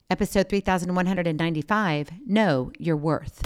Episode 3195, Know Your Worth.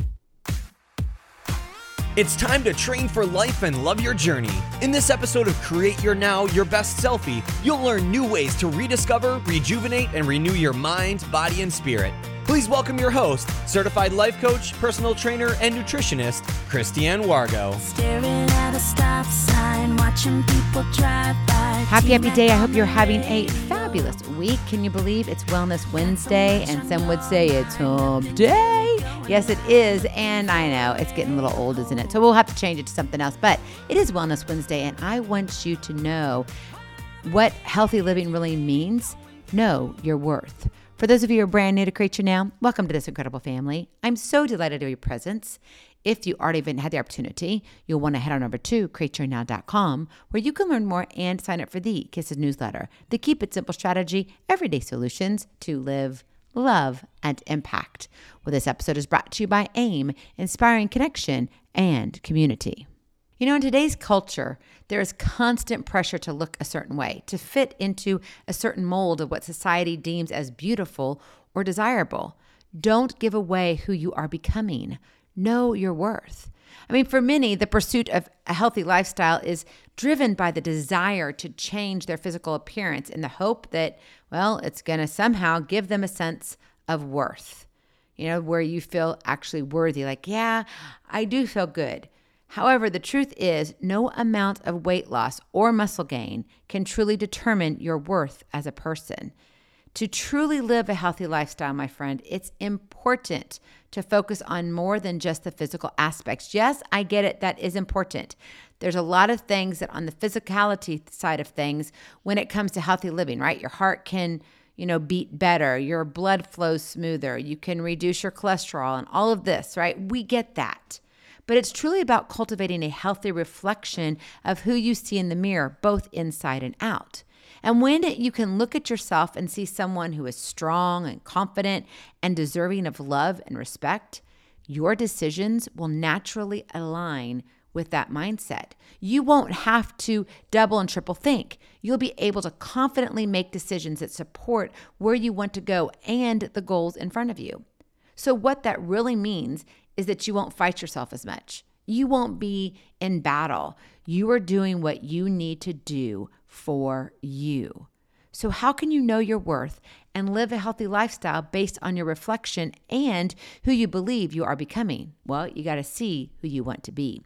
It's time to train for life and love your journey. In this episode of Create Your Now, Your Best Selfie, you'll learn new ways to rediscover, rejuvenate, and renew your mind, body, and spirit. Please welcome your host, certified life coach, personal trainer, and nutritionist, Christiane Wargo. Staring at a stop sign, watching people drive by. Happy day. I hope you're having a fabulous week. Can you believe it's Wellness Wednesday? And some would say it's Hump Day. Yes, it is. And I know it's getting a little old, isn't it? So we'll have to change it to something else. But it is Wellness Wednesday. And I want you to know what healthy living really means. Know your worth. For those of you who are brand new to Create Your Now, welcome to this incredible family. I'm so delighted to have your presence. If you already haven't had the opportunity, you'll want to head on over to createyournow.com, where you can learn more and sign up for the Kisses newsletter, the Keep It Simple strategy, everyday solutions to live, love, and impact. Well, this episode is brought to you by AIM, inspiring connection and community. You know, in today's culture, there is constant pressure to look a certain way, to fit into a certain mold of what society deems as beautiful or desirable. Don't give away who you are becoming. Know your worth. I mean, for many, the pursuit of a healthy lifestyle is driven by the desire to change their physical appearance in the hope that, well, it's going to somehow give them a sense of worth, you know, where you feel actually worthy. Like, yeah, I do feel good. However, the truth is no amount of weight loss or muscle gain can truly determine your worth as a person. To truly live a healthy lifestyle, my friend, it's important to focus on more than just the physical aspects. Yes, I get it. That is important. There's a lot of things that on the physicality side of things, when it comes to healthy living, right? Your heart can, beat better. Your blood flows smoother. You can reduce your cholesterol and all of this, right? We get that. But it's truly about cultivating a healthy reflection of who you see in the mirror, both inside and out. And when you can look at yourself and see someone who is strong and confident and deserving of love and respect, your decisions will naturally align with that mindset. You won't have to double and triple think. You'll be able to confidently make decisions that support where you want to go and the goals in front of you. So what that really means is that you won't fight yourself as much. You won't be in battle. You are doing what you need to do for you. So how can you know your worth and live a healthy lifestyle based on your reflection and who you believe you are becoming? Well, you got to see who you want to be.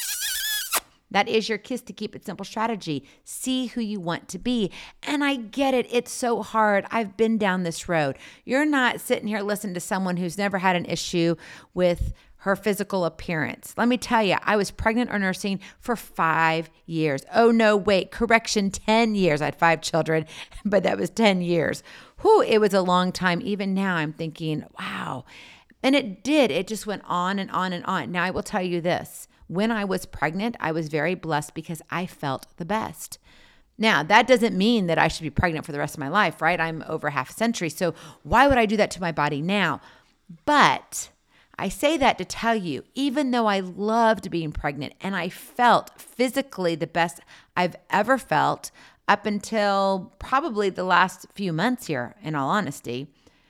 That is your Kiss to Keep It Simple strategy. See who you want to be. And I get it. It's so hard. I've been down this road. You're not sitting here listening to someone who's never had an issue with her physical appearance. Let me tell you, I was pregnant or nursing for 5 years. Oh, no, wait, correction, 10 years. I had 5 children, but that was 10 years. Whew, it was a long time. Even now I'm thinking, wow. And it did. It just went on and on and on. Now, I will tell you this. When I was pregnant, I was very blessed because I felt the best. Now, that doesn't mean that I should be pregnant for the rest of my life, right? I'm over half a century. So why would I do that to my body now? But I say that to tell you, even though I loved being pregnant and I felt physically the best I've ever felt up until probably the last few months here, in all honesty,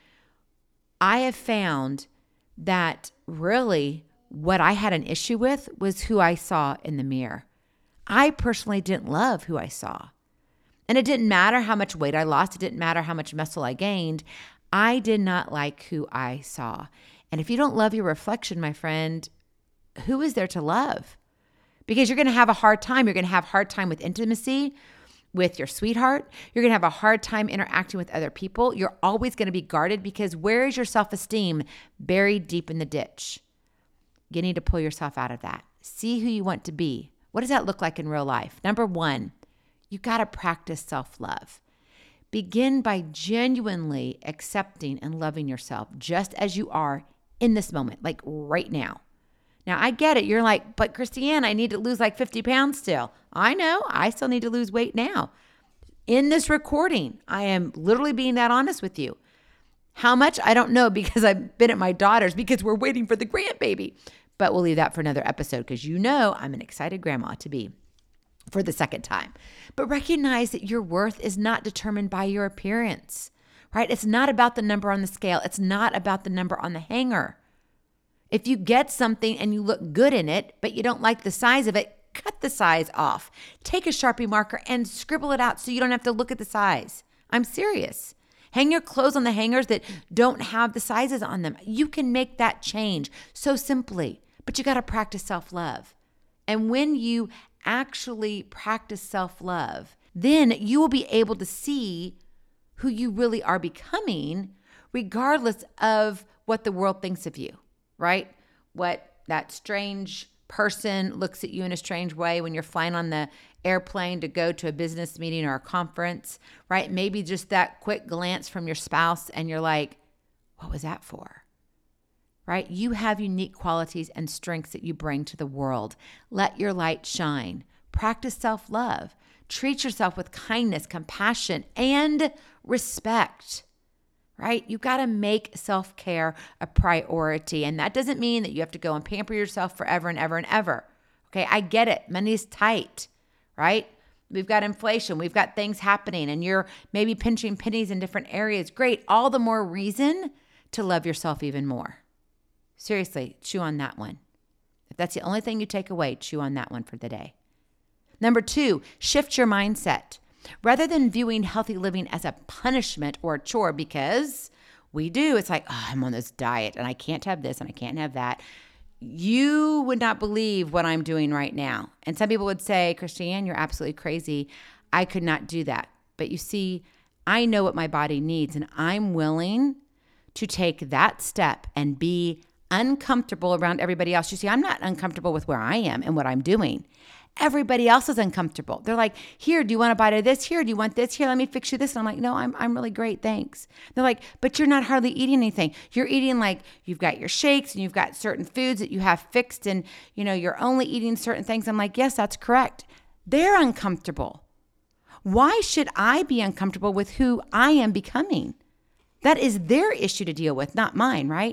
I have found that really what I had an issue with was who I saw in the mirror. I personally didn't love who I saw. And it didn't matter how much weight I lost. It didn't matter how much muscle I gained. I did not like who I saw. And if you don't love your reflection, my friend, who is there to love? Because you're going to have a hard time. You're going to have a hard time with intimacy with your sweetheart. You're going to have a hard time interacting with other people. You're always going to be guarded because where is your self-esteem? Buried deep in the ditch. You need to pull yourself out of that. See who you want to be. What does that look like in real life? Number 1, you got to practice self-love. Begin by genuinely accepting and loving yourself just as you are in this moment, like right now. Now, I get it. You're like, but Christiane, I need to lose like 50 pounds still. I know. I still need to lose weight now. In this recording, I am literally being that honest with you. How much? I don't know because I've been at my daughter's because we're waiting for the grandbaby. But we'll leave that for another episode because you know I'm an excited grandma to be for the second time. But recognize that your worth is not determined by your appearance. right? It's not about the number on the scale. It's not about the number on the hanger. If you get something and you look good in it, but you don't like the size of it, cut the size off. Take a Sharpie marker and scribble it out so you don't have to look at the size. I'm serious. Hang your clothes on the hangers that don't have the sizes on them. You can make that change so simply, but you got to practice self-love. And when you actually practice self-love, then you will be able to see who you really are becoming, regardless of what the world thinks of you, right? What that strange person looks at you in a strange way when you're flying on the airplane to go to a business meeting or a conference, right? Maybe just that quick glance from your spouse and you're like, what was that for? Right? You have unique qualities and strengths that you bring to the world. Let your light shine. Practice self-love. Treat yourself with kindness, compassion, and respect. Right? You got to make self-care a priority. And that doesn't mean that you have to go and pamper yourself forever and ever and ever. Okay, I get it. Money's tight, right? We've got inflation. We've got things happening and you're maybe pinching pennies in different areas. Great. All the more reason to love yourself even more. Seriously, chew on that one. If that's the only thing you take away, chew on that one for the day. Number 2, shift your mindset. Rather than viewing healthy living as a punishment or a chore, because we do, it's like, oh, I'm on this diet and I can't have this and I can't have that. You would not believe what I'm doing right now. And some people would say, Christiane, you're absolutely crazy. I could not do that. But you see, I know what my body needs and I'm willing to take that step and be uncomfortable around everybody else. You see, I'm not uncomfortable with where I am and what I'm doing. Everybody else is uncomfortable. They're like, here, do you want a bite of this? Here, do you want this? Here, let me fix you this. And I'm like, no, I'm really great, thanks. They're like, but you're not hardly eating anything. You're eating like, you've got your shakes and you've got certain foods that you have fixed and, you're only eating certain things. I'm like, yes, that's correct. They're uncomfortable. Why should I be uncomfortable with who I am becoming? That is their issue to deal with, not mine, right?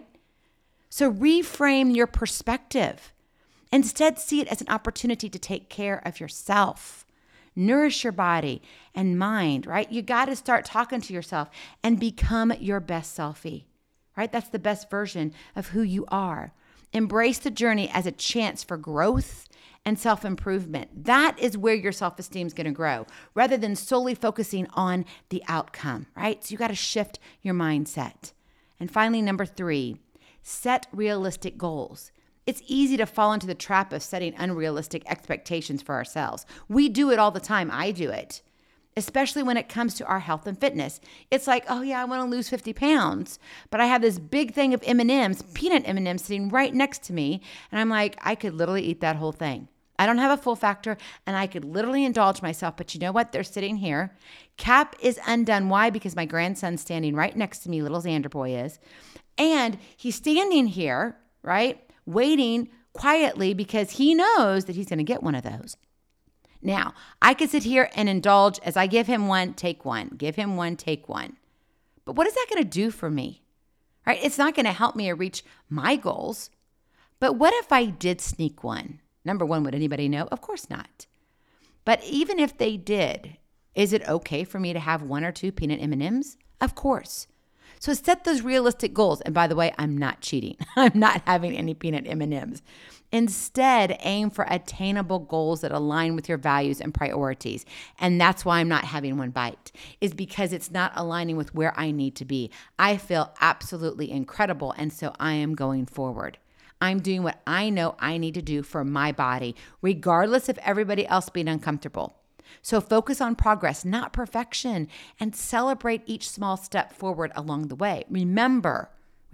So reframe your perspective. Instead, see it as an opportunity to take care of yourself. Nourish your body and mind, right? You got to start talking to yourself and become your best selfie, right? That's the best version of who you are. Embrace the journey as a chance for growth and self-improvement. That is where your self-esteem is going to grow, rather than solely focusing on the outcome, right? So you got to shift your mindset. And finally, number 3, set realistic goals. It's easy to fall into the trap of setting unrealistic expectations for ourselves. We do it all the time. I do it, especially when it comes to our health and fitness. It's like, oh yeah, I want to lose 50 pounds, but I have this big thing of M&Ms, peanut M&Ms sitting right next to me. And I'm like, I could literally eat that whole thing. I don't have a full factor and I could literally indulge myself, but you know what? They're sitting here. Cap is undone. Why? Because my grandson's standing right next to me, little Xander boy is. And he's standing here, right? Waiting quietly because he knows that he's going to get one of those. Now, I could sit here and indulge as I give him one, take one, give him one, take one. But what is that going to do for me? Right? It's not going to help me reach my goals. But what if I did sneak one? Number 1, would anybody know? Of course not. But even if they did, is it okay for me to have 1 or 2 peanut M&Ms? Of course. So set those realistic goals. And by the way, I'm not cheating. I'm not having any peanut M&Ms. Instead, aim for attainable goals that align with your values and priorities. And that's why I'm not having one bite, is because it's not aligning with where I need to be. I feel absolutely incredible. And so I am going forward. I'm doing what I know I need to do for my body, regardless of everybody else being uncomfortable. So focus on progress, not perfection, and celebrate each small step forward along the way. Remember,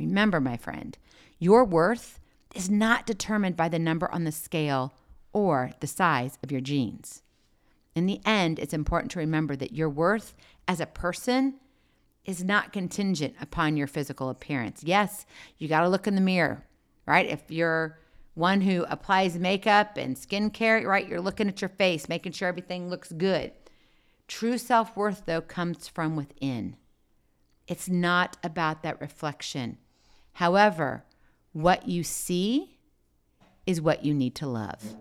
my friend, your worth is not determined by the number on the scale or the size of your jeans. In the end, it's important to remember that your worth as a person is not contingent upon your physical appearance. Yes, you got to look in the mirror, right? If you're one who applies makeup and skincare, right? You're looking at your face, making sure everything looks good. True self-worth, though, comes from within. It's not about that reflection. However, what you see is what you need to love.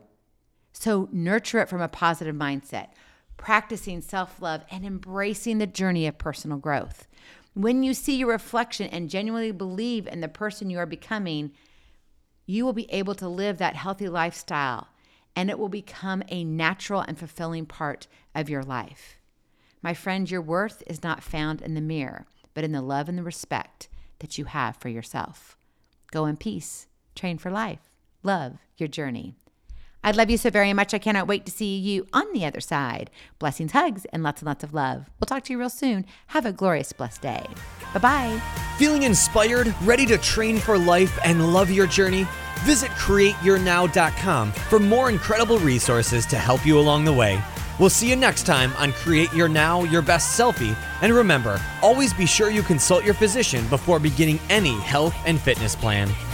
So nurture it from a positive mindset, practicing self-love and embracing the journey of personal growth. When you see your reflection and genuinely believe in the person you are becoming, you will be able to live that healthy lifestyle, and it will become a natural and fulfilling part of your life. My friend, your worth is not found in the mirror, but in the love and the respect that you have for yourself. Go in peace. Train for life. Love your journey. I love you so very much. I cannot wait to see you on the other side. Blessings, hugs, and lots of love. We'll talk to you real soon. Have a glorious, blessed day. Bye-bye. Feeling inspired, ready to train for life and love your journey? Visit CreateYourNow.com for more incredible resources to help you along the way. We'll see you next time on Create Your Now, Your Best Selfie. And remember, always be sure you consult your physician before beginning any health and fitness plan.